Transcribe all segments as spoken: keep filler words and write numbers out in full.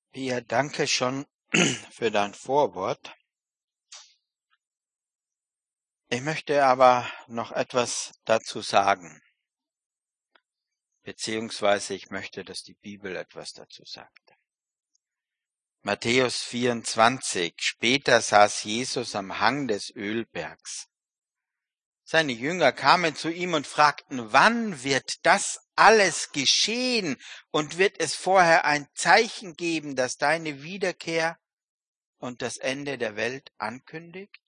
Ja, danke schon für dein Vorwort. Ich möchte aber noch etwas dazu sagen, beziehungsweise ich möchte, dass die Bibel etwas dazu sagt. Matthäus vierundzwanzig. Später saß Jesus am Hang des Ölbergs. Seine Jünger kamen zu ihm und fragten, wann wird das alles geschehen und wird es vorher ein Zeichen geben, das deine Wiederkehr und das Ende der Welt ankündigt?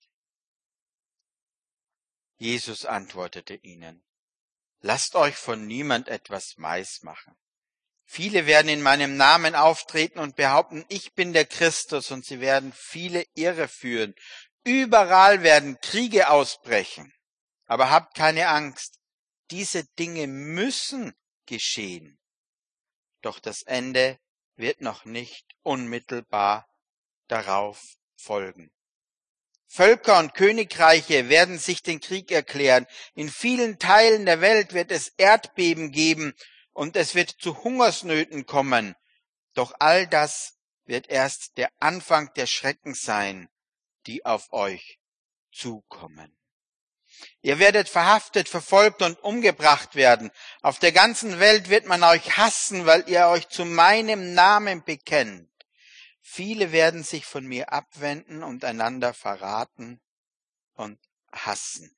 Jesus antwortete ihnen, lasst euch von niemand etwas weismachen. Viele werden in meinem Namen auftreten und behaupten, ich bin der Christus, und sie werden viele irreführen. Überall werden Kriege ausbrechen. Aber habt keine Angst, diese Dinge müssen geschehen. Doch das Ende wird noch nicht unmittelbar darauf folgen. Völker und Königreiche werden sich den Krieg erklären. In vielen Teilen der Welt wird es Erdbeben geben und es wird zu Hungersnöten kommen. Doch all das wird erst der Anfang der Schrecken sein, die auf euch zukommen. Ihr werdet verhaftet, verfolgt und umgebracht werden. Auf der ganzen Welt wird man euch hassen, weil ihr euch zu meinem Namen bekennt. Viele werden sich von mir abwenden und einander verraten und hassen.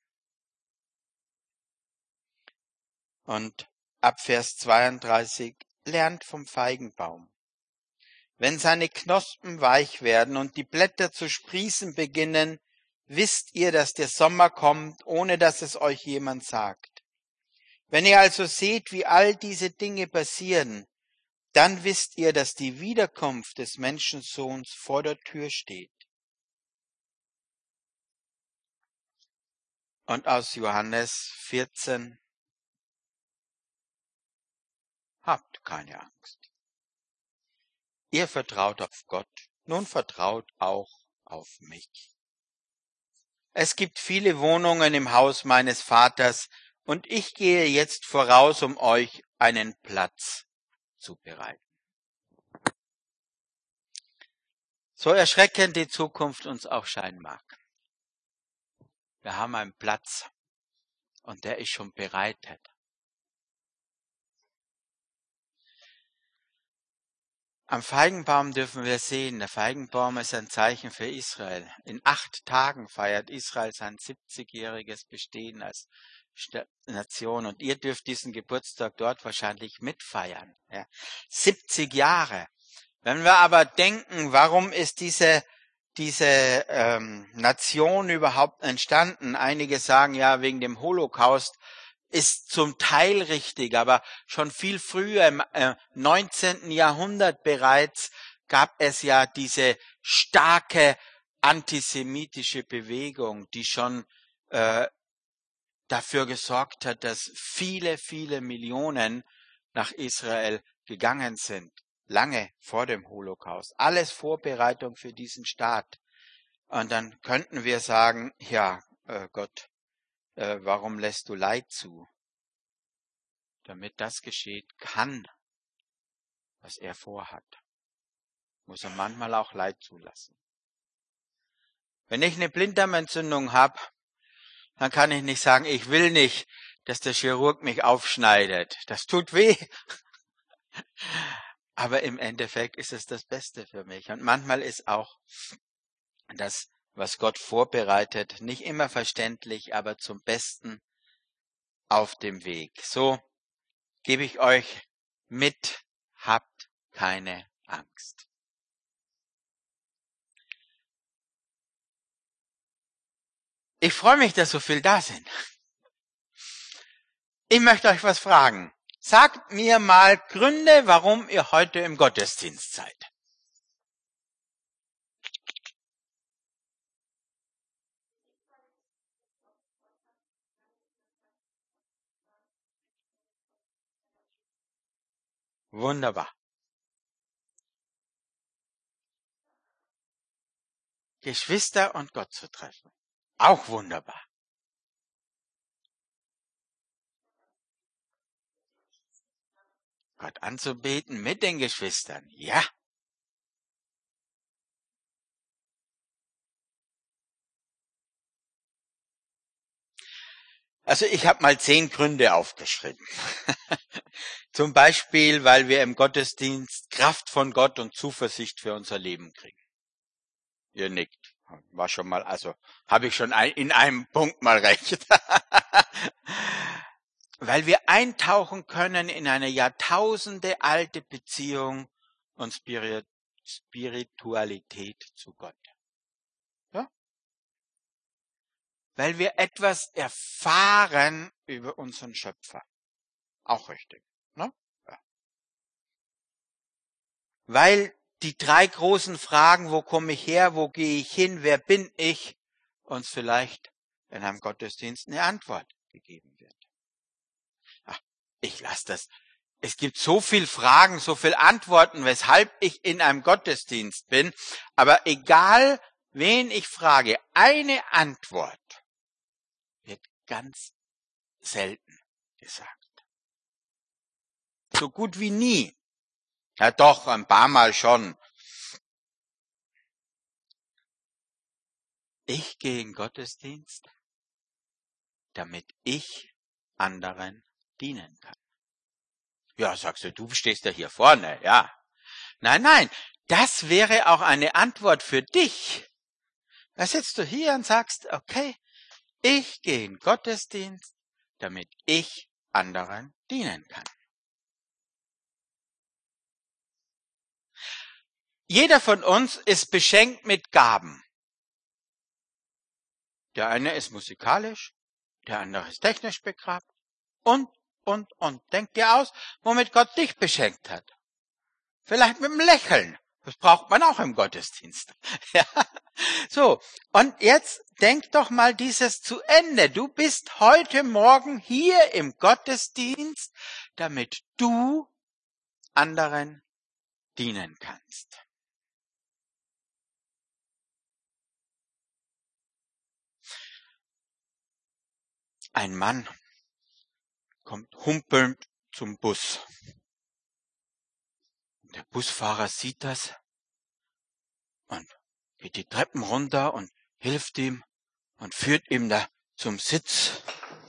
Und ab Vers zweiunddreißig, lernt vom Feigenbaum. Wenn seine Knospen weich werden und die Blätter zu sprießen beginnen, wisst ihr, dass der Sommer kommt, ohne dass es euch jemand sagt. Wenn ihr also seht, wie all diese Dinge passieren, dann wisst ihr, dass die Wiederkunft des Menschensohns vor der Tür steht. Und aus Johannes vierzehn, habt keine Angst. Ihr vertraut auf Gott, nun vertraut auch auf mich. Es gibt viele Wohnungen im Haus meines Vaters, und ich gehe jetzt voraus, um euch einen Platz zu bereiten. So erschreckend die Zukunft uns auch scheinen mag. Wir haben einen Platz und der ist schon bereitet. Am Feigenbaum dürfen wir sehen, der Feigenbaum ist ein Zeichen für Israel. In acht Tagen feiert Israel sein siebzigjähriges Bestehen als Nation und ihr dürft diesen Geburtstag dort wahrscheinlich mitfeiern. Ja. siebzig Jahre. Wenn wir aber denken, warum ist diese diese ähm, Nation überhaupt entstanden? Einige sagen ja wegen dem Holocaust, ist zum Teil richtig, aber schon viel früher im äh, neunzehnten Jahrhundert bereits gab es ja diese starke antisemitische Bewegung, die schon äh, dafür gesorgt hat, dass viele, viele Millionen nach Israel gegangen sind. Lange vor dem Holocaust. Alles Vorbereitung für diesen Staat. Und dann könnten wir sagen, ja, äh, Gott, äh, warum lässt du Leid zu? Damit das geschieht kann, was er vorhat, muss er manchmal auch Leid zulassen. Wenn ich eine Blinddarmentzündung habe, dann kann ich nicht sagen, ich will nicht, dass der Chirurg mich aufschneidet. Das tut weh. Aber im Endeffekt ist es das Beste für mich. Und manchmal ist auch das, was Gott vorbereitet, nicht immer verständlich, aber zum Besten auf dem Weg. So gebe ich euch mit, habt keine Angst. Ich freue mich, dass so viel da sind. Ich möchte euch was fragen. Sagt mir mal Gründe, warum ihr heute im Gottesdienst seid. Wunderbar. Geschwister und Gott zu treffen. Auch wunderbar. Gott anzubeten mit den Geschwistern. Ja. Also ich habe mal zehn Gründe aufgeschrieben. Zum Beispiel, weil wir im Gottesdienst Kraft von Gott und Zuversicht für unser Leben kriegen. Ihr nickt. War schon mal, also habe ich schon ein, in einem Punkt mal recht. Weil wir eintauchen können in eine Jahrtausende alte Beziehung und Spirit, Spiritualität zu Gott. Ja? Weil wir etwas erfahren über unseren Schöpfer. Auch richtig. Ne? Ja. Weil die drei großen Fragen, wo komme ich her, wo gehe ich hin, wer bin ich, uns vielleicht in einem Gottesdienst eine Antwort gegeben wird. Ach, ich lasse das. Es gibt so viele Fragen, so viele Antworten, weshalb ich in einem Gottesdienst bin. Aber egal, wen ich frage, eine Antwort wird ganz selten gesagt. So gut wie nie. Ja doch, ein paar Mal schon. Ich gehe in Gottesdienst, damit ich anderen dienen kann. Ja, sagst du, du stehst ja hier vorne, ja. Nein, nein, das wäre auch eine Antwort für dich. Da sitzt du hier und sagst, okay, ich gehe in Gottesdienst, damit ich anderen dienen kann. Jeder von uns ist beschenkt mit Gaben. Der eine ist musikalisch, der andere ist technisch begabt und, und, und. Denk dir aus, womit Gott dich beschenkt hat. Vielleicht mit dem Lächeln. Das braucht man auch im Gottesdienst. Ja. So, und jetzt denk doch mal dieses zu Ende. Du bist heute Morgen hier im Gottesdienst, damit du anderen dienen kannst. Ein Mann kommt humpelnd zum Bus. Der Busfahrer sieht das und geht die Treppen runter und hilft ihm und führt ihm da zum Sitz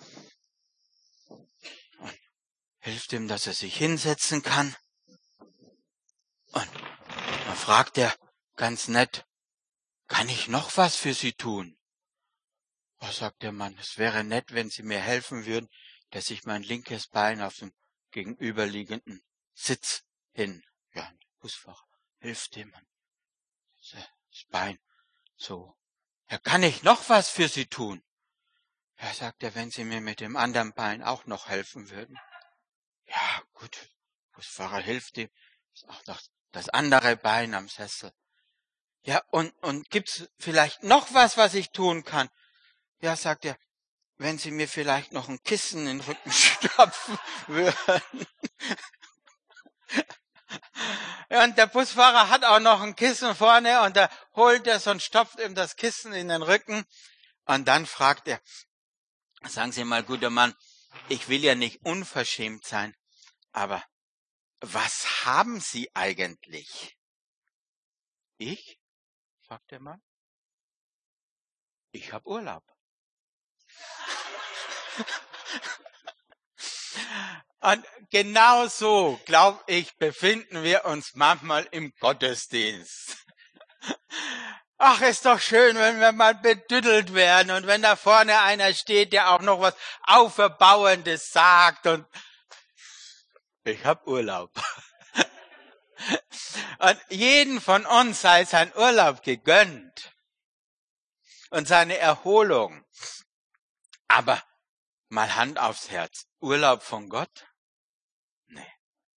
und hilft ihm, dass er sich hinsetzen kann. Und dann fragt er ganz nett, kann ich noch was für Sie tun? Oh, sagt der Mann, es wäre nett, wenn Sie mir helfen würden, dass ich mein linkes Bein auf dem gegenüberliegenden Sitz hin. Ja, der Busfahrer hilft ihm. Das Bein so. Ja, kann ich noch was für Sie tun? Ja, sagt er, wenn Sie mir mit dem anderen Bein auch noch helfen würden. Ja, gut. Der Busfahrer hilft ihm. Ist auch noch das andere Bein am Sessel. Ja, und, und gibt's vielleicht noch was, was ich tun kann? Ja, sagt er, wenn Sie mir vielleicht noch ein Kissen in den Rücken stopfen würden. Ja, und der Busfahrer hat auch noch ein Kissen vorne und da holt er es und stopft ihm das Kissen in den Rücken. Und dann fragt er, sagen Sie mal, guter Mann, ich will ja nicht unverschämt sein, aber was haben Sie eigentlich? Ich? Fragt der Mann. Ich habe Urlaub. Und genau so, glaube ich, befinden wir uns manchmal im Gottesdienst. Ach, ist doch schön, wenn wir mal bedüttelt werden und wenn da vorne einer steht, der auch noch was Auferbauendes sagt und ich habe Urlaub. Und jeden von uns sei sein Urlaub gegönnt und seine Erholung. Aber mal Hand aufs Herz, Urlaub von Gott? Nee.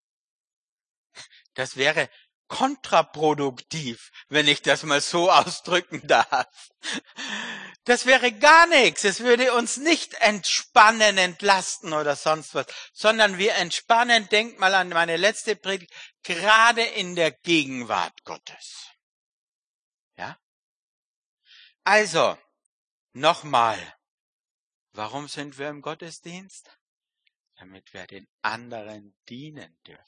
Das wäre kontraproduktiv, wenn ich das mal so ausdrücken darf. Das wäre gar nichts. Es würde uns nicht entspannen, entlasten oder sonst was, sondern wir entspannen, denkt mal an meine letzte Predigt, gerade in der Gegenwart Gottes. Ja? Also, nochmal, warum sind wir im Gottesdienst? Damit wir den anderen dienen dürfen.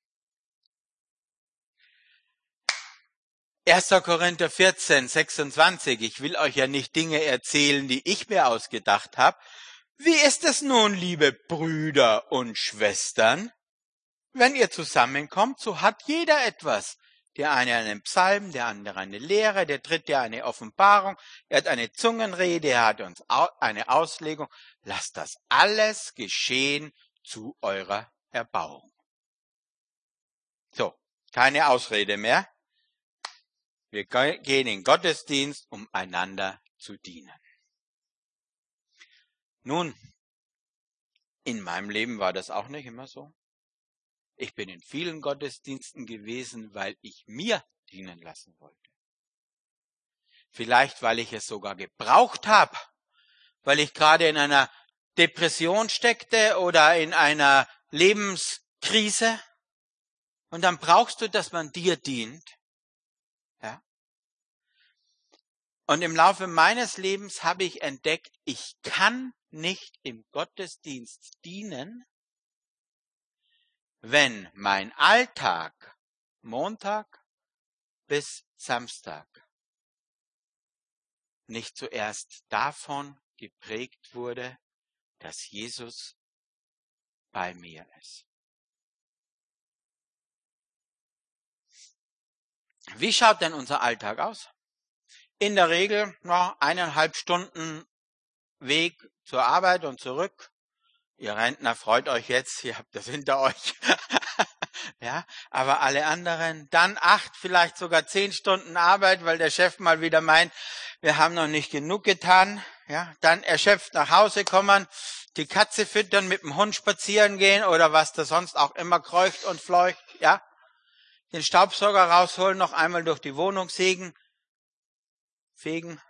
erster Korinther vierzehn, sechsundzwanzig. Ich will euch ja nicht Dinge erzählen, die ich mir ausgedacht habe, Wie ist es nun, liebe Brüder und Schwestern? Wenn ihr zusammenkommt, so hat jeder etwas. Der eine einen Psalm, der andere eine Lehre, der dritte eine Offenbarung, er hat eine Zungenrede, er hat uns eine Auslegung. Lasst das alles geschehen zu eurer Erbauung. So, keine Ausrede mehr. Wir gehen in den Gottesdienst, um einander zu dienen. Nun, in meinem Leben war das auch nicht immer so. Ich bin in vielen Gottesdiensten gewesen, weil ich mir dienen lassen wollte. Vielleicht, weil ich es sogar gebraucht habe, weil ich gerade in einer Depression steckte oder in einer Lebenskrise. Und dann brauchst du, dass man dir dient. Ja? Und im Laufe meines Lebens habe ich entdeckt, ich kann nicht im Gottesdienst dienen, wenn mein Alltag Montag bis Samstag nicht zuerst davon geprägt wurde, dass Jesus bei mir ist. Wie schaut denn unser Alltag aus? In der Regel noch eineinhalb Stunden Weg zur Arbeit und zurück. Ihr Rentner freut euch jetzt, ihr habt das hinter euch. Ja, aber alle anderen, dann acht, vielleicht sogar zehn Stunden Arbeit, weil der Chef mal wieder meint, wir haben noch nicht genug getan. Ja, dann erschöpft nach Hause kommen, die Katze füttern, mit dem Hund spazieren gehen oder was da sonst auch immer kreucht und fleucht. Ja, den Staubsauger rausholen, noch einmal durch die Wohnung sägen, fegen.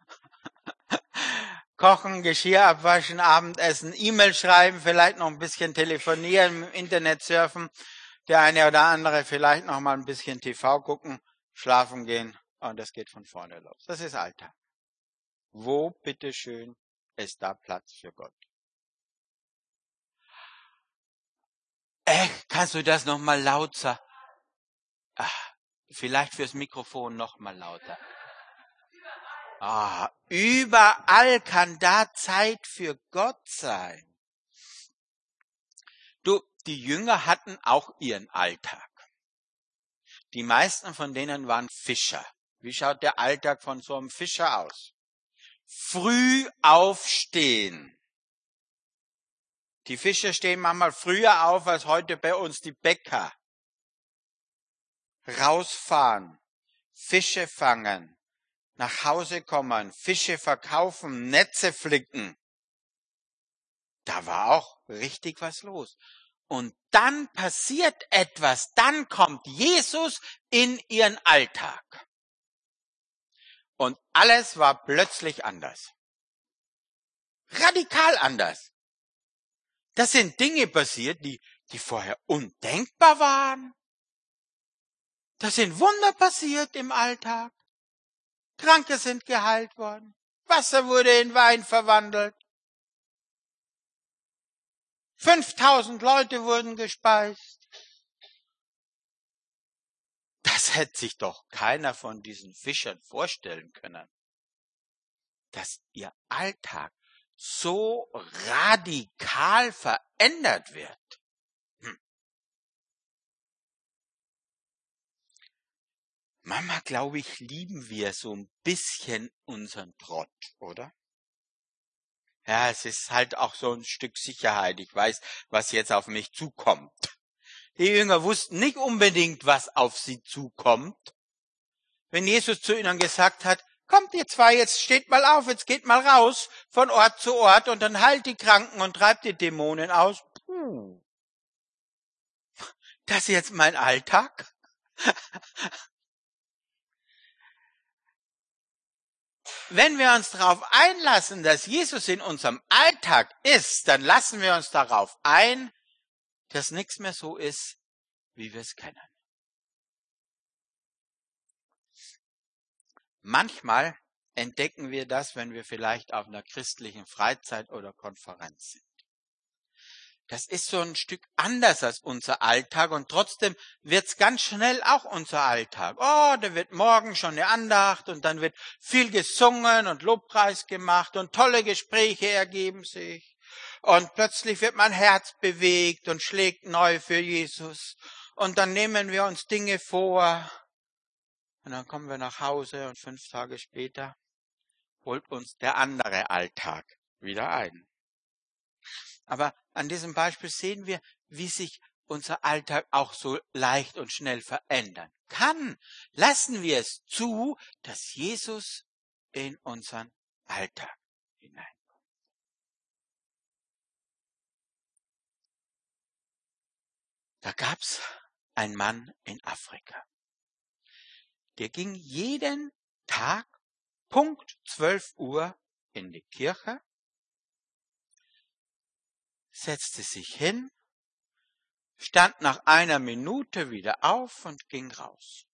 Kochen, Geschirr abwaschen, Abendessen, E-Mail schreiben, vielleicht noch ein bisschen telefonieren, im Internet surfen, der eine oder andere vielleicht noch mal ein bisschen T V gucken, schlafen gehen und das geht von vorne los. Das ist Alltag. Wo, bitteschön, ist da Platz für Gott? Äh, kannst du das noch mal laut sagen? Ach, vielleicht fürs Mikrofon noch mal lauter. Ah, überall kann da Zeit für Gott sein. Du, die Jünger hatten auch ihren Alltag. Die meisten von denen waren Fischer. Wie schaut der Alltag von so einem Fischer aus? Früh aufstehen. Die Fischer stehen manchmal früher auf als heute bei uns die Bäcker. Rausfahren, Fische fangen. Nach Hause kommen, Fische verkaufen, Netze flicken. Da war auch richtig was los. Und dann passiert etwas, dann kommt Jesus in ihren Alltag. Und alles war plötzlich anders. Radikal anders. Das sind Dinge passiert, die, die vorher undenkbar waren. Das sind Wunder passiert im Alltag. Kranke sind geheilt worden. Wasser wurde in Wein verwandelt. fünftausend Leute wurden gespeist. Das hätte sich doch keiner von diesen Fischern vorstellen können, dass ihr Alltag so radikal verändert wird. Hm. Mama, glaube ich, lieben wir so ein bisschen unseren Trott, oder? Ja, es ist halt auch so ein Stück Sicherheit. Ich weiß, was jetzt auf mich zukommt. Die Jünger wussten nicht unbedingt, was auf sie zukommt. Wenn Jesus zu ihnen gesagt hat, kommt ihr zwei, jetzt steht mal auf, jetzt geht mal raus von Ort zu Ort und dann heilt die Kranken und treibt die Dämonen aus. Puh. Das ist jetzt mein Alltag? Wenn wir uns darauf einlassen, dass Jesus in unserem Alltag ist, dann lassen wir uns darauf ein, dass nichts mehr so ist, wie wir es kennen. Manchmal entdecken wir das, wenn wir vielleicht auf einer christlichen Freizeit oder Konferenz sind. Das ist so ein Stück anders als unser Alltag und trotzdem wird's ganz schnell auch unser Alltag. Oh, da wird morgen schon eine Andacht und dann wird viel gesungen und Lobpreis gemacht und tolle Gespräche ergeben sich. Und plötzlich wird mein Herz bewegt und schlägt neu für Jesus. Und dann nehmen wir uns Dinge vor. Und dann kommen wir nach Hause und fünf Tage später holt uns der andere Alltag wieder ein. Aber an diesem Beispiel sehen wir, wie sich unser Alltag auch so leicht und schnell verändern kann. Lassen wir es zu, dass Jesus in unseren Alltag hineinkommt. Da gab's einen Mann in Afrika. Der ging jeden Tag Punkt zwölf Uhr in die Kirche, setzte sich hin, stand nach einer Minute wieder auf und ging raus.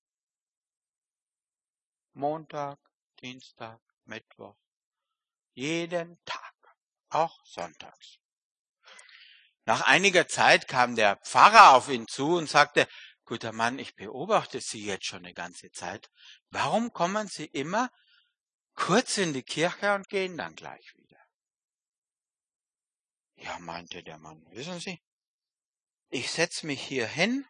Montag, Dienstag, Mittwoch, jeden Tag, auch sonntags. Nach einiger Zeit kam der Pfarrer auf ihn zu und sagte, guter Mann, ich beobachte Sie jetzt schon eine ganze Zeit. Warum kommen Sie immer kurz in die Kirche und gehen dann gleich wieder? Ja, meinte der Mann, wissen Sie, ich setze mich hier hin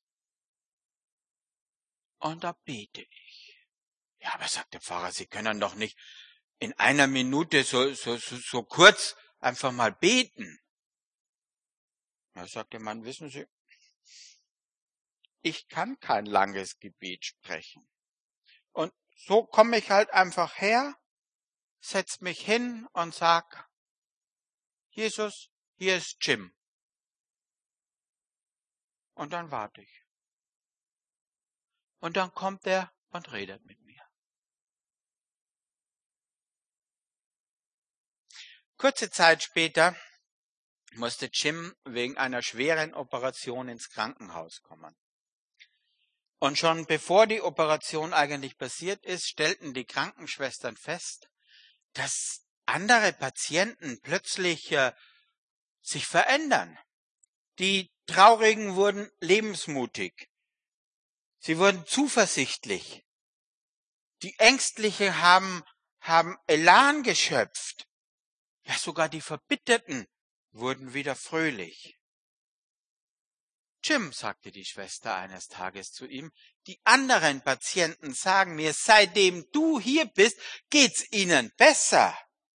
und da bete ich. Ja, aber sagt der Pfarrer, Sie können doch nicht in einer Minute so, so, so, so kurz einfach mal beten. Da sagt der Mann, wissen Sie, ich kann kein langes Gebet sprechen. Und so komme ich halt einfach her, setz mich hin und sag, Jesus, hier ist Jim. Und dann warte ich. Und dann kommt er und redet mit mir. Kurze Zeit später musste Jim wegen einer schweren Operation ins Krankenhaus kommen. Und schon bevor die Operation eigentlich passiert ist, stellten die Krankenschwestern fest, dass andere Patienten plötzlich äh, sich verändern. Die Traurigen wurden lebensmutig. Sie wurden zuversichtlich. Die Ängstlichen haben, haben Elan geschöpft. Ja, sogar die Verbitterten wurden wieder fröhlich. Jim, sagte die Schwester eines Tages zu ihm, die anderen Patienten sagen mir, seitdem du hier bist, geht's ihnen besser.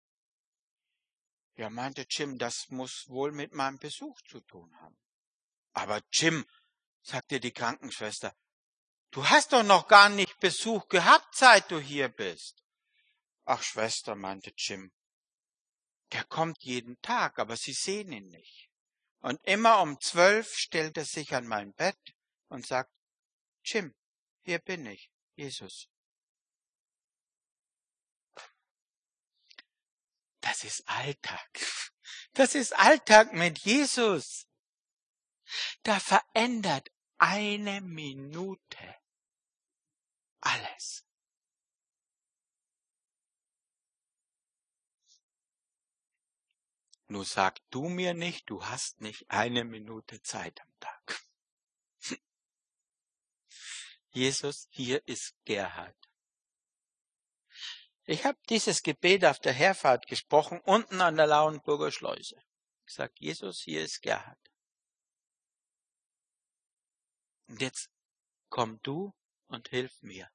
Ja, meinte Jim, das muss wohl mit meinem Besuch zu tun haben. Aber Jim, sagte die Krankenschwester, du hast doch noch gar nicht Besuch gehabt, seit du hier bist. Ach, Schwester, meinte Jim, der kommt jeden Tag, aber Sie sehen ihn nicht. Und immer um zwölf stellt er sich an mein Bett und sagt, Jim, hier bin ich, Jesus. Das ist Alltag. Das ist Alltag mit Jesus. Da verändert eine Minute alles. Nur sag du mir nicht, du hast nicht eine Minute Zeit am Tag. Jesus, hier ist Gerhard. Ich habe dieses Gebet auf der Herfahrt gesprochen, unten an der Lauenburger Schleuse. Ich sage, Jesus, hier ist Gerhard. Und jetzt komm du und hilf mir.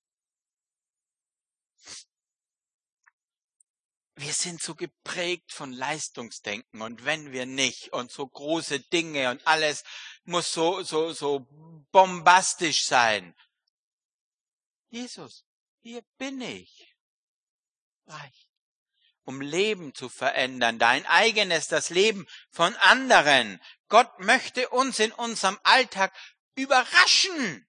Wir sind so geprägt von Leistungsdenken und wenn wir nicht und so große Dinge und alles muss so, so, so bombastisch sein. Jesus, hier bin ich. Reicht. Um Leben zu verändern, dein eigenes, das Leben von anderen. Gott möchte uns in unserem Alltag überraschen.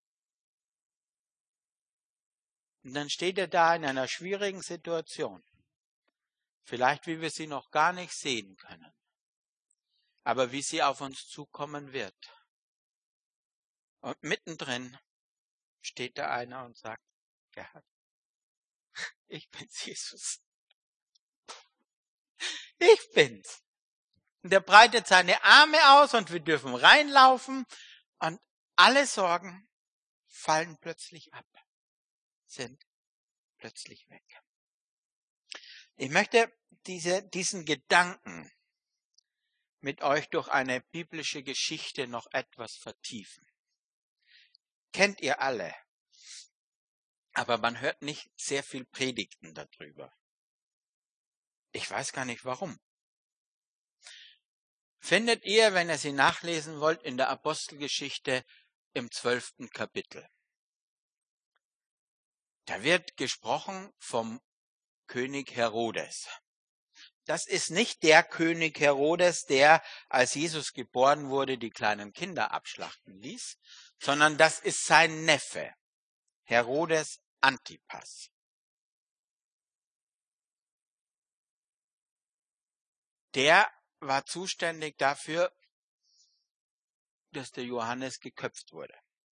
Und dann steht er da in einer schwierigen Situation. Vielleicht, wie wir sie noch gar nicht sehen können. Aber wie sie auf uns zukommen wird. Und mittendrin steht da einer und sagt, Gerhard, ich bin's, Jesus. Ich bin's. Und er breitet seine Arme aus und wir dürfen reinlaufen und alle Sorgen fallen plötzlich ab, sind plötzlich weg. Ich möchte diese, diesen Gedanken mit euch durch eine biblische Geschichte noch etwas vertiefen. Kennt ihr alle, aber man hört nicht sehr viel Predigten darüber. Ich weiß gar nicht warum. Findet ihr, wenn ihr sie nachlesen wollt, in der Apostelgeschichte im zwölften Kapitel. Da wird gesprochen vom König Herodes. Das ist nicht der König Herodes, der, als Jesus geboren wurde, die kleinen Kinder abschlachten ließ, sondern das ist sein Neffe, Herodes Antipas. Der war zuständig dafür, dass der Johannes geköpft wurde.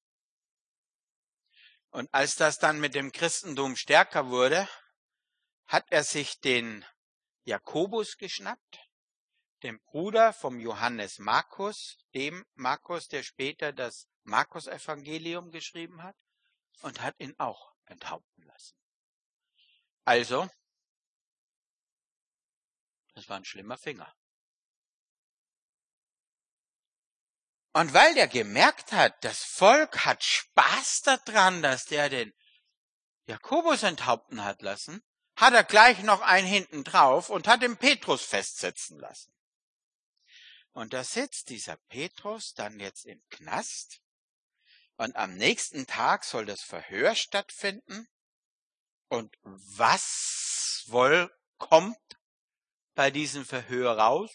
Und als das dann mit dem Christentum stärker wurde, hat er sich den Jakobus geschnappt, dem Bruder vom Johannes Markus, dem Markus, der später das Markus-Evangelium geschrieben hat, und hat ihn auch enthaupten lassen. Also, das war ein schlimmer Finger. Und weil der gemerkt hat, das Volk hat Spaß daran, dass der den Jakobus enthaupten hat lassen, hat er gleich noch einen hinten drauf und hat den Petrus festsetzen lassen. Und da sitzt dieser Petrus dann jetzt im Knast und am nächsten Tag soll das Verhör stattfinden. Und was wohl kommt bei diesem Verhör raus?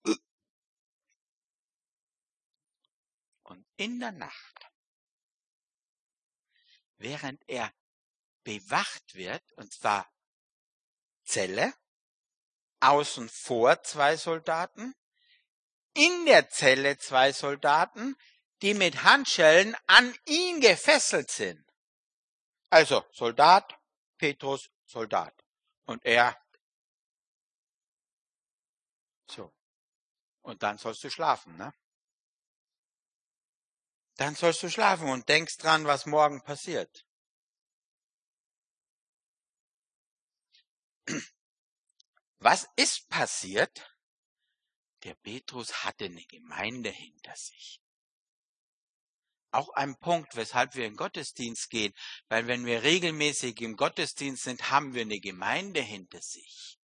Und in der Nacht, während er bewacht wird, und zwar Zelle, außen vor zwei Soldaten, in der Zelle zwei Soldaten, die mit Handschellen an ihn gefesselt sind. Also Soldat, Petrus, Soldat. Und er, so. Und dann sollst du schlafen, ne? Dann sollst du schlafen und denkst dran, was morgen passiert. Was ist passiert? Der Petrus hatte eine Gemeinde hinter sich. Auch ein Punkt, weshalb wir in den Gottesdienst gehen, weil wenn wir regelmäßig im Gottesdienst sind, haben wir eine Gemeinde hinter sich.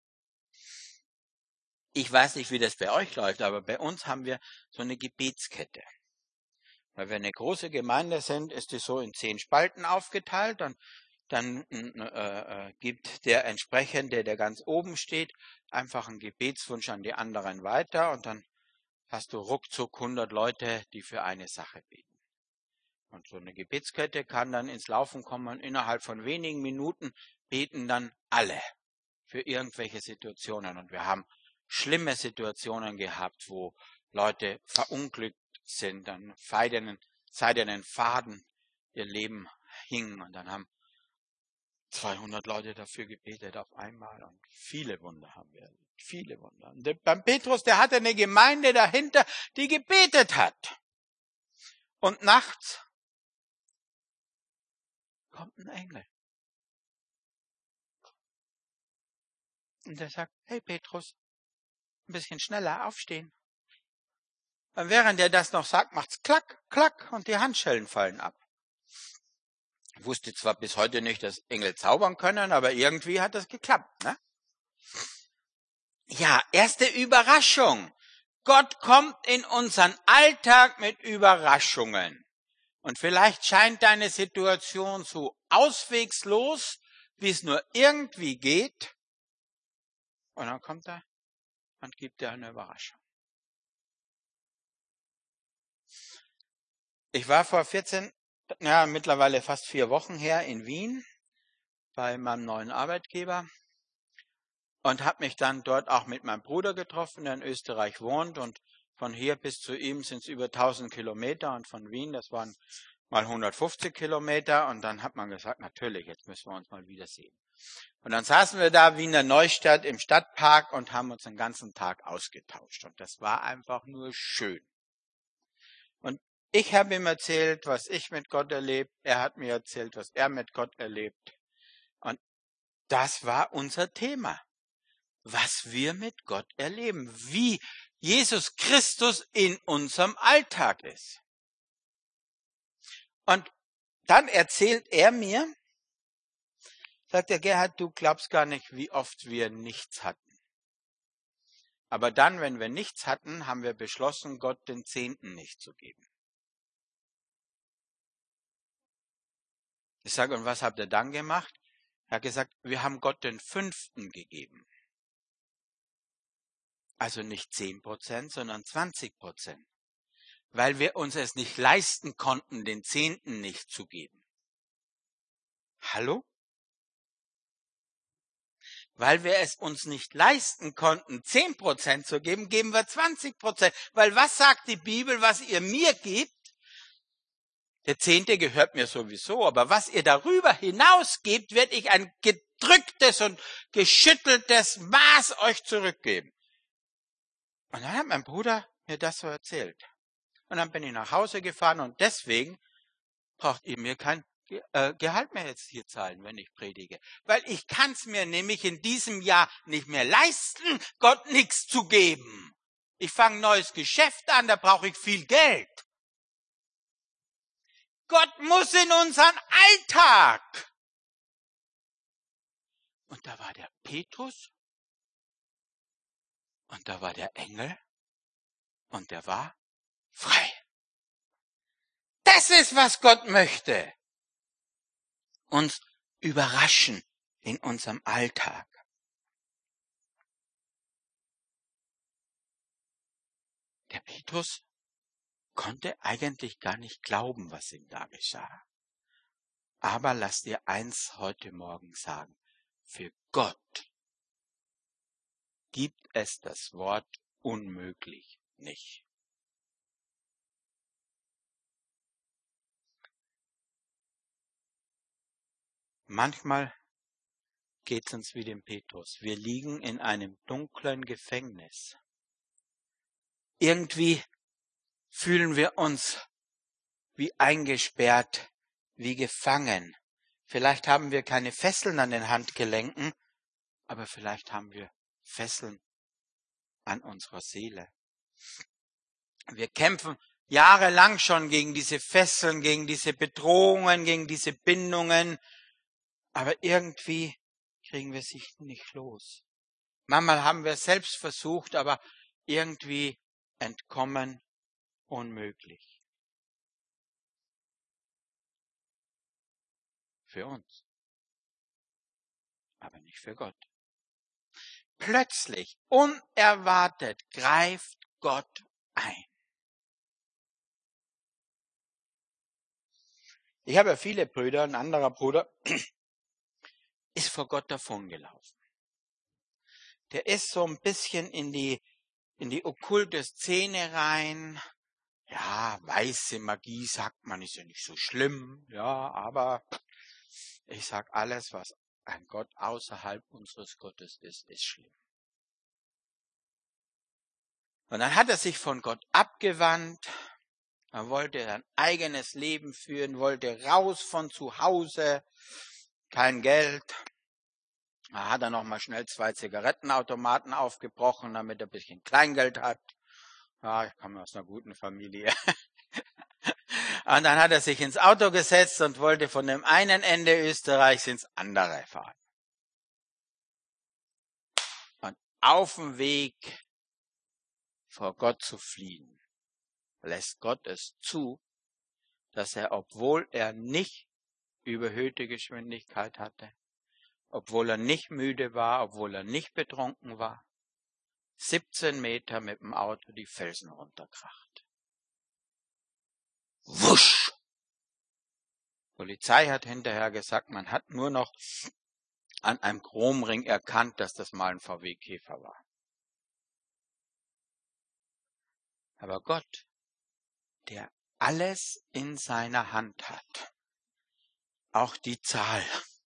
Ich weiß nicht, wie das bei euch läuft, aber bei uns haben wir so eine Gebetskette. Weil wir eine große Gemeinde sind, ist es so in zehn Spalten aufgeteilt und dann äh, äh, gibt der entsprechende, der ganz oben steht, einfach einen Gebetswunsch an die anderen weiter und dann hast du ruckzuck hundert Leute, die für eine Sache beten. Und so eine Gebetskette kann dann ins Laufen kommen und innerhalb von wenigen Minuten beten dann alle für irgendwelche Situationen. Und wir haben schlimme Situationen gehabt, wo Leute verunglückt sind, an seidenen, seidenen Faden ihr Leben hingen und dann haben zweihundert Leute dafür gebetet auf einmal und viele Wunder haben wir erlebt, viele Wunder. Und der, beim Petrus, der hatte eine Gemeinde dahinter, die gebetet hat. Und nachts kommt ein Engel. Und der sagt, hey Petrus, ein bisschen schneller aufstehen. Und während er das noch sagt, macht's klack, klack und die Handschellen fallen ab. Ich wusste zwar bis heute nicht, dass Engel zaubern können, aber irgendwie hat das geklappt, ne? Ja, erste Überraschung. Gott kommt in unseren Alltag mit Überraschungen. Und vielleicht scheint deine Situation so auswegslos, wie es nur irgendwie geht. Und dann kommt er und gibt dir eine Überraschung. Ich war vor vierzehn, ja mittlerweile fast vier Wochen her in Wien bei meinem neuen Arbeitgeber und habe mich dann dort auch mit meinem Bruder getroffen, der in Österreich wohnt. Und von hier bis zu ihm sind es über tausend Kilometer und von Wien, das waren mal hundertfünfzig Kilometer. Und dann hat man gesagt, natürlich, jetzt müssen wir uns mal wiedersehen. Und dann saßen wir da wie in der Neustadt im Stadtpark und haben uns den ganzen Tag ausgetauscht. Und das war einfach nur schön. Und ich habe ihm erzählt, was ich mit Gott erlebt. Er hat mir erzählt, was er mit Gott erlebt. Und das war unser Thema. Was wir mit Gott erleben. Wie Jesus Christus in unserem Alltag ist. Und dann erzählt er mir, sagt der Gerhard, du glaubst gar nicht, wie oft wir nichts hatten. Aber dann, wenn wir nichts hatten, haben wir beschlossen, Gott den Zehnten nicht zu geben. Ich sage, und was habt ihr dann gemacht? Er hat gesagt, wir haben Gott den Fünften gegeben. Also nicht zehn Prozent, sondern zwanzig Prozent. Weil wir uns es nicht leisten konnten, den Zehnten nicht zu geben. Hallo? Weil wir es uns nicht leisten konnten, zehn Prozent zu geben, geben wir zwanzig Prozent. Weil was sagt die Bibel, was ihr mir gebt? Der Zehnte gehört mir sowieso, aber was ihr darüber hinaus gebt, werde ich ein gedrücktes und geschütteltes Maß euch zurückgeben. Und dann hat mein Bruder mir das so erzählt. Und dann bin ich nach Hause gefahren und deswegen braucht ihr mir kein äh, Gehalt mehr jetzt hier zahlen, wenn ich predige. Weil ich kann es mir nämlich in diesem Jahr nicht mehr leisten, Gott nichts zu geben. Ich fange ein neues Geschäft an, da brauche ich viel Geld. Gott muss in unseren Alltag. Und da war der Petrus und da war der Engel und der war frei. Das ist, was Gott möchte. Uns überraschen in unserem Alltag. Der Petrus konnte eigentlich gar nicht glauben, was ihm da geschah. Aber lass dir eins heute Morgen sagen. Für Gott gibt es das Wort unmöglich nicht. Manchmal geht es uns wie dem Petrus. Wir liegen in einem dunklen Gefängnis. Irgendwie fühlen wir uns wie eingesperrt, wie gefangen. Vielleicht haben wir keine Fesseln an den Handgelenken, aber vielleicht haben wir Fesseln an unserer Seele. Wir kämpfen jahrelang schon gegen diese Fesseln, gegen diese Bedrohungen, gegen diese Bindungen, aber irgendwie kriegen wir sie nicht los. Manchmal haben wir es selbst versucht, aber irgendwie entkommen unmöglich. Für uns, aber nicht für Gott. Plötzlich, unerwartet, greift Gott ein. Ich habe ja viele Brüder, ein anderer Bruder ist vor Gott davongelaufen. Der ist so ein bisschen in die, in die okkulte Szene rein. Ja, weiße Magie, sagt man, ist ja nicht so schlimm. Ja, aber ich sag, alles, was ein Gott außerhalb unseres Gottes ist, ist schlimm. Und dann hat er sich von Gott abgewandt. Er wollte sein eigenes Leben führen, wollte raus von zu Hause, kein Geld. Da hat er noch mal schnell zwei Zigarettenautomaten aufgebrochen, damit er ein bisschen Kleingeld hat. Ja, ich komme aus einer guten Familie. Und dann hat er sich ins Auto gesetzt und wollte von dem einen Ende Österreichs ins andere fahren. Und auf dem Weg vor Gott zu fliehen, lässt Gott es zu, dass er, obwohl er nicht überhöhte Geschwindigkeit hatte, obwohl er nicht müde war, obwohl er nicht betrunken war, siebzehn Meter mit dem Auto die Felsen runterkracht. Wusch! Die Polizei hat hinterher gesagt, man hat nur noch an einem Chromring erkannt, dass das mal ein V W Käfer war. Aber Gott, der alles in seiner Hand hat, auch die Zahl,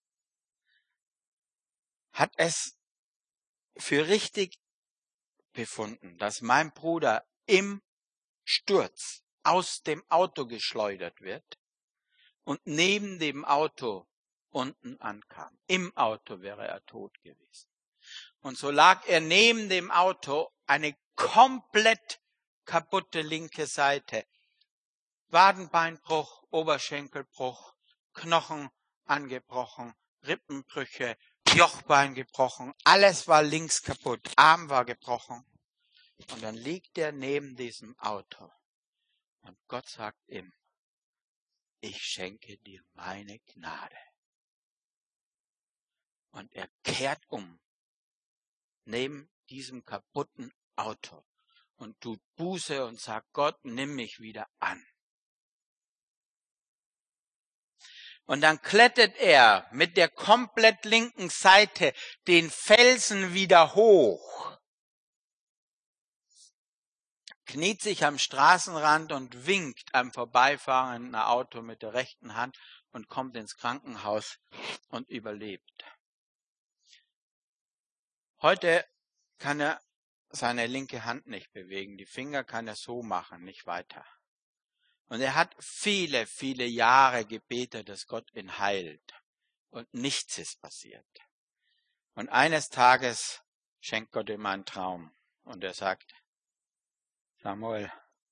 hat es für richtig befunden, dass mein Bruder im Sturz aus dem Auto geschleudert wird und neben dem Auto unten ankam. Im Auto wäre er tot gewesen. Und so lag er neben dem Auto eine komplett kaputte linke Seite. Wadenbeinbruch, Oberschenkelbruch, Knochen angebrochen, Rippenbrüche, Jochbein gebrochen, alles war links kaputt, Arm war gebrochen. Und dann liegt er neben diesem Auto und Gott sagt ihm, ich schenke dir meine Gnade. Und er kehrt um neben diesem kaputten Auto und tut Buße und sagt, Gott, nimm mich wieder an. Und dann klettert er mit der komplett linken Seite den Felsen wieder hoch, kniet sich am Straßenrand und winkt einem vorbeifahrenden Auto mit der rechten Hand und kommt ins Krankenhaus und überlebt. Heute kann er seine linke Hand nicht bewegen, die Finger kann er so machen, nicht weiter. Und er hat viele, viele Jahre gebetet, dass Gott ihn heilt. Und nichts ist passiert. Und eines Tages schenkt Gott ihm einen Traum. Und er sagt, Samuel,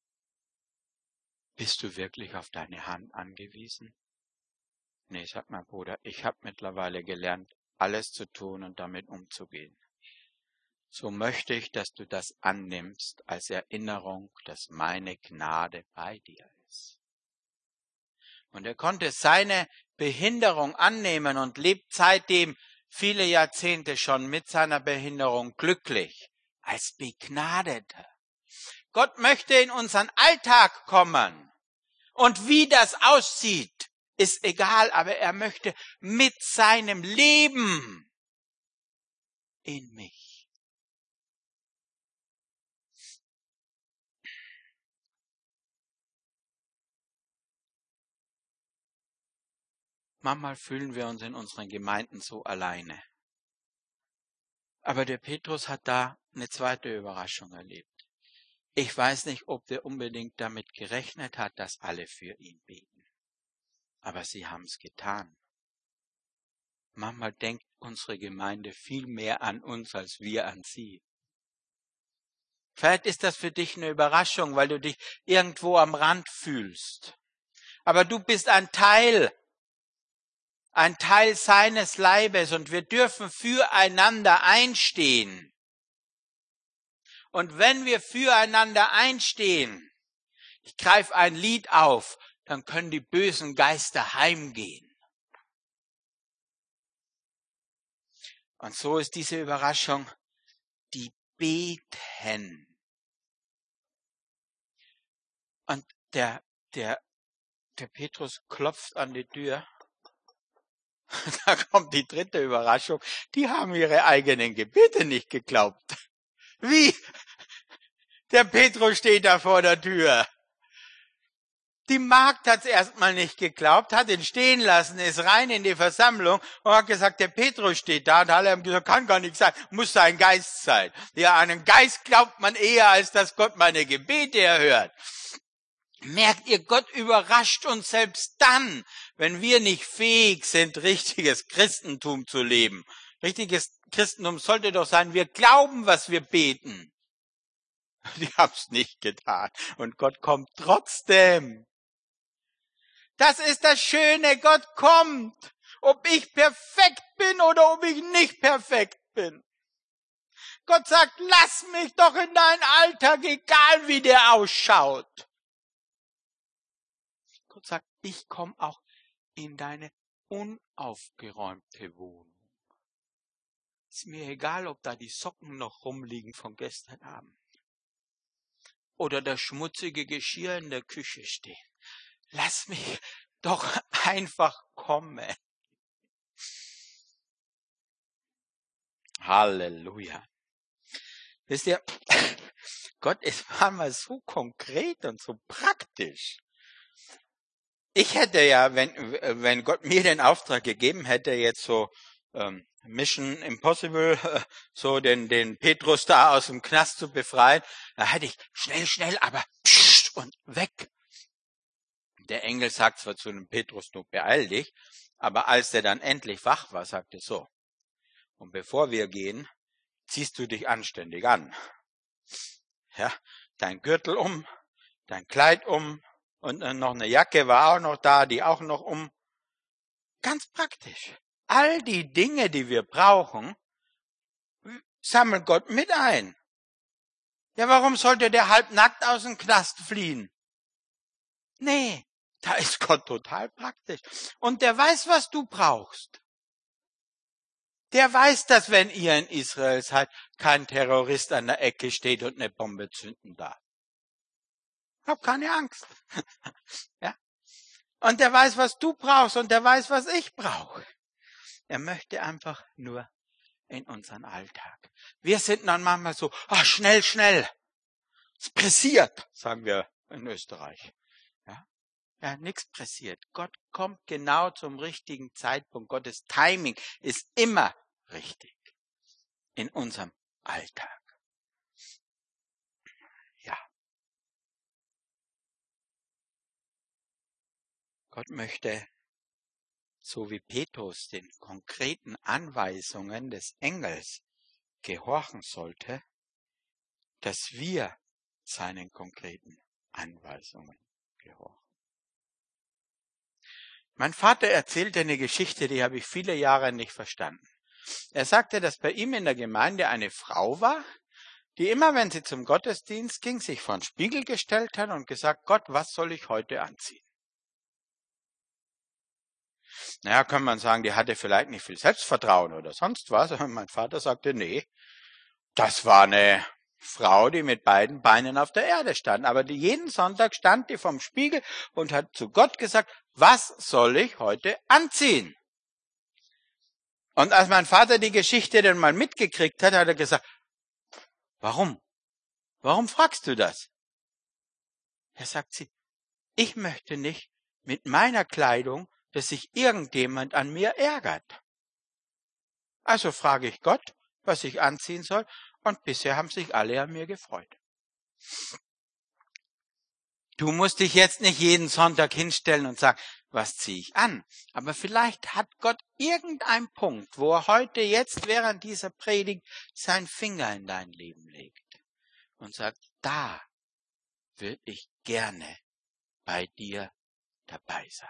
bist du wirklich auf deine Hand angewiesen? Nee, sagt mein Bruder, ich habe mittlerweile gelernt, alles zu tun und damit umzugehen. So möchte ich, dass du das annimmst als Erinnerung, dass meine Gnade bei dir ist. Und er konnte seine Behinderung annehmen und lebt seitdem viele Jahrzehnte schon mit seiner Behinderung glücklich, als Begnadeter. Gott möchte in unseren Alltag kommen. Und wie das aussieht, ist egal, aber er möchte mit seinem Leben in mich. Manchmal fühlen wir uns in unseren Gemeinden so alleine. Aber der Petrus hat da eine zweite Überraschung erlebt. Ich weiß nicht, ob der unbedingt damit gerechnet hat, dass alle für ihn beten. Aber sie haben es getan. Manchmal denkt unsere Gemeinde viel mehr an uns, als wir an sie. Vielleicht ist das für dich eine Überraschung, weil du dich irgendwo am Rand fühlst. Aber du bist ein Teil ein Teil seines Leibes und wir dürfen füreinander einstehen. Und wenn wir füreinander einstehen, ich greife ein Lied auf, dann können die bösen Geister heimgehen. Und so ist diese Überraschung, die beten. Und der, der, der Petrus klopft an die Tür. Da kommt die dritte Überraschung. Die haben ihre eigenen Gebete nicht geglaubt. Wie? Der Petrus steht da vor der Tür. Die Magd hat es erstmal nicht geglaubt, hat ihn stehen lassen, ist rein in die Versammlung und hat gesagt, der Petrus steht da. Und alle haben gesagt, kann gar nicht sein, muss sein Geist sein. Ja, an einen Geist glaubt man eher, als dass Gott meine Gebete erhört. Merkt ihr, Gott überrascht uns selbst dann, wenn wir nicht fähig sind, richtiges Christentum zu leben. Richtiges Christentum sollte doch sein, wir glauben, was wir beten. Die haben es nicht getan. Und Gott kommt trotzdem. Das ist das Schöne, Gott kommt. Ob ich perfekt bin oder ob ich nicht perfekt bin. Gott sagt, lass mich doch in deinen Alltag, egal wie der ausschaut. Gott sagt, ich komme auch in deine unaufgeräumte Wohnung. Ist mir egal, ob da die Socken noch rumliegen von gestern Abend. Oder das schmutzige Geschirr in der Küche steht. Lass mich doch einfach kommen. Halleluja. Wisst ihr, Gott ist manchmal so konkret und so praktisch. Ich hätte ja, wenn, wenn Gott mir den Auftrag gegeben hätte, jetzt so ähm, Mission Impossible, so den, den Petrus da aus dem Knast zu befreien, da hätte ich schnell, schnell, aber pssst und weg. Der Engel sagt zwar zu dem Petrus, du beeil dich, aber als der dann endlich wach war, sagte er so, und bevor wir gehen, ziehst du dich anständig an. Ja, dein Gürtel um, dein Kleid um und dann noch eine Jacke war auch noch da, die auch noch um. Ganz praktisch. All die Dinge, die wir brauchen, sammelt Gott mit ein. Ja, warum sollte der halbnackt aus dem Knast fliehen? Nee, da ist Gott total praktisch. Und der weiß, was du brauchst. Der weiß, dass wenn ihr in Israel seid, kein Terrorist an der Ecke steht und eine Bombe zünden darf. Hab keine Angst. Ja? Und der weiß, was du brauchst und der weiß, was ich brauche. Er möchte einfach nur in unseren Alltag. Wir sind dann manchmal so, ah, schnell, schnell. Es pressiert, sagen wir in Österreich. Ja, ja, nichts pressiert. Gott kommt genau zum richtigen Zeitpunkt. Gottes Timing ist immer richtig in unserem Alltag. Ja. Gott möchte, so wie Petrus den konkreten Anweisungen des Engels gehorchen sollte, dass wir seinen konkreten Anweisungen gehorchen. Mein Vater erzählte eine Geschichte, die habe ich viele Jahre nicht verstanden. Er sagte, dass bei ihm in der Gemeinde eine Frau war, die immer, wenn sie zum Gottesdienst ging, sich vor den Spiegel gestellt hat und gesagt, Gott, was soll ich heute anziehen? Naja, kann man sagen, die hatte vielleicht nicht viel Selbstvertrauen oder sonst was. Aber mein Vater sagte, nee, das war eine Frau, die mit beiden Beinen auf der Erde stand. Aber die, jeden Sonntag stand die vorm Spiegel und hat zu Gott gesagt, was soll ich heute anziehen? Und als mein Vater die Geschichte dann mal mitgekriegt hat, hat er gesagt, warum? Warum fragst du das? Er sagt sie, ich möchte nicht mit meiner Kleidung, dass sich irgendjemand an mir ärgert. Also frage ich Gott, was ich anziehen soll, und bisher haben sich alle an mir gefreut. Du musst dich jetzt nicht jeden Sonntag hinstellen und sagen, was ziehe ich an? Aber vielleicht hat Gott irgendeinen Punkt, wo er heute jetzt während dieser Predigt seinen Finger in dein Leben legt und sagt, da will ich gerne bei dir dabei sein.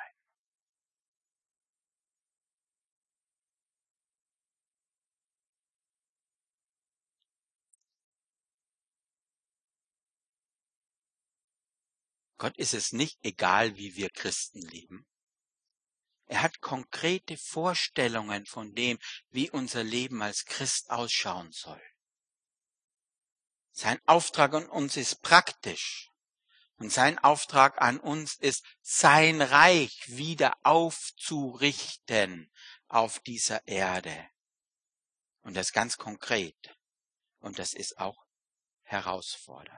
Gott ist es nicht egal, wie wir Christen leben. Er hat konkrete Vorstellungen von dem, wie unser Leben als Christ ausschauen soll. Sein Auftrag an uns ist praktisch. Und sein Auftrag an uns ist, sein Reich wieder aufzurichten auf dieser Erde. Und das ganz konkret. Und das ist auch herausfordernd.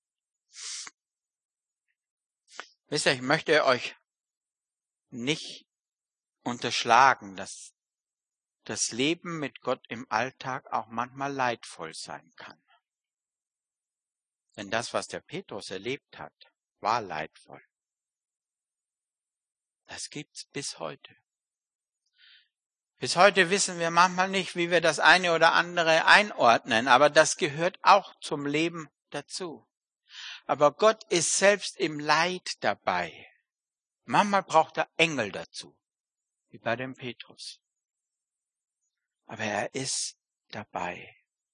Wisst ihr, ich möchte euch nicht unterschlagen, dass das Leben mit Gott im Alltag auch manchmal leidvoll sein kann. Denn das, was der Petrus erlebt hat, war leidvoll. Das gibt's bis heute. Bis heute wissen wir manchmal nicht, wie wir das eine oder andere einordnen, aber das gehört auch zum Leben dazu. Aber Gott ist selbst im Leid dabei. Manchmal braucht er Engel dazu, wie bei dem Petrus. Aber er ist dabei.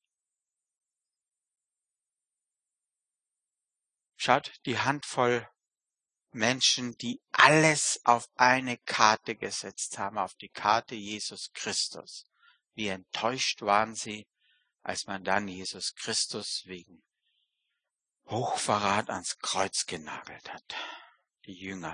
Schaut, die Handvoll Menschen, die alles auf eine Karte gesetzt haben, auf die Karte Jesus Christus. Wie enttäuscht waren sie, als man dann Jesus Christus wegen Hochverrat ans Kreuz genagelt hat. Die Jünger.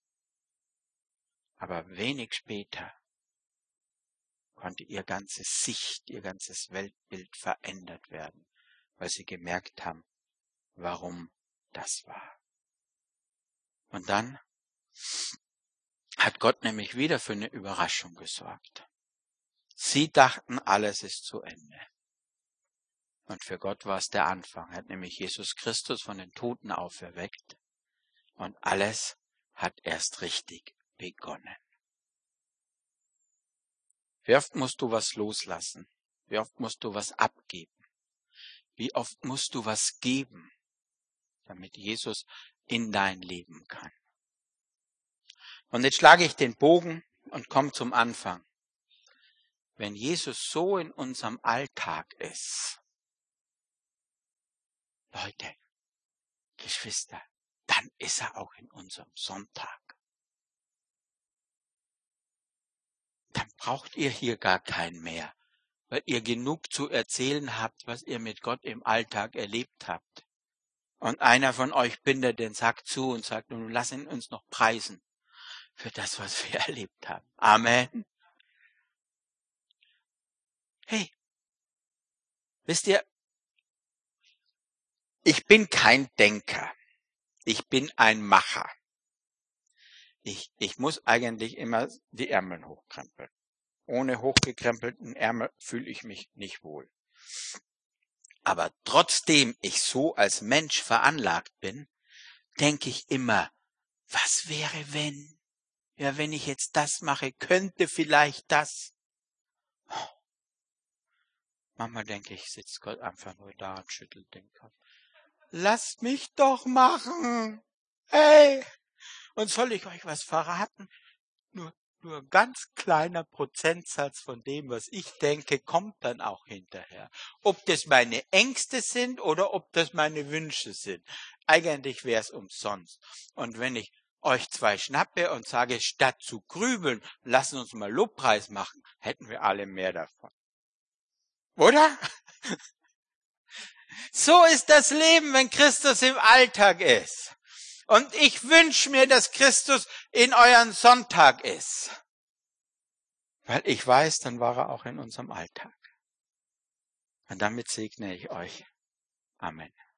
Aber wenig später konnte ihr ganze Sicht, ihr ganzes Weltbild verändert werden, weil sie gemerkt haben, warum das war. Und dann hat Gott nämlich wieder für eine Überraschung gesorgt. Sie dachten, alles ist zu Ende. Und für Gott war es der Anfang. Er hat nämlich Jesus Christus von den Toten auferweckt. Und alles hat erst richtig begonnen. Wie oft musst du was loslassen? Wie oft musst du was abgeben? Wie oft musst du was geben, damit Jesus in dein Leben kann. Und jetzt schlage ich den Bogen und komme zum Anfang. Wenn Jesus so in unserem Alltag ist, Leute, Geschwister, dann ist er auch in unserem Sonntag. Dann braucht ihr hier gar keinen mehr, weil ihr genug zu erzählen habt, was ihr mit Gott im Alltag erlebt habt. Und einer von euch bindet den Sack zu und sagt, nun lass ihn uns noch preisen für das, was wir erlebt haben. Amen. Hey, wisst ihr, ich bin kein Denker. Ich bin ein Macher. Ich, ich muss eigentlich immer die Ärmel hochkrempeln. Ohne hochgekrempelten Ärmel fühle ich mich nicht wohl. Aber trotzdem ich so als Mensch veranlagt bin, denke ich immer, was wäre wenn? Ja, wenn ich jetzt das mache, könnte vielleicht das. Manchmal denke ich, sitzt Gott einfach nur da und schüttelt den Kopf. Lasst mich doch machen. Hey! Und soll ich euch was verraten? Nur, nur ein ganz kleiner Prozentsatz von dem, was ich denke, kommt dann auch hinterher. Ob das meine Ängste sind oder ob das meine Wünsche sind. Eigentlich wäre es umsonst. Und wenn ich euch zwei schnappe und sage, statt zu grübeln, lassen uns mal Lobpreis machen, hätten wir alle mehr davon. Oder? So ist das Leben, wenn Christus im Alltag ist. Und ich wünsche mir, dass Christus in euren Sonntag ist. Weil ich weiß, dann war er auch in unserem Alltag. Und damit segne ich euch. Amen.